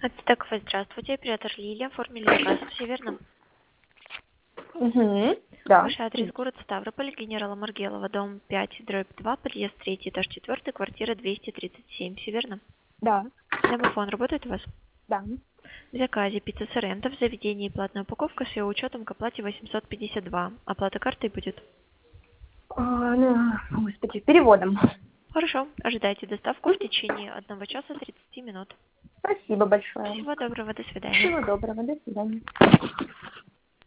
Ацтеково, здравствуйте. Оператор Лилия. Оформили заказ, все верно? Угу. Да. Ваш адрес город Ставрополь, генерала Маргелова, дом 5/2, подъезд 3, этаж 4, квартира 237, все верно? Да. Домофон работает у вас? Да. В заказе пицца Соренто в заведении платная упаковка с ее учетом к оплате 852. Оплата картой будет? Господи, переводом. Хорошо. Ожидайте доставку в течение 1 часа 30 минут. Спасибо большое. Всего доброго, до свидания. Всего доброго, до свидания.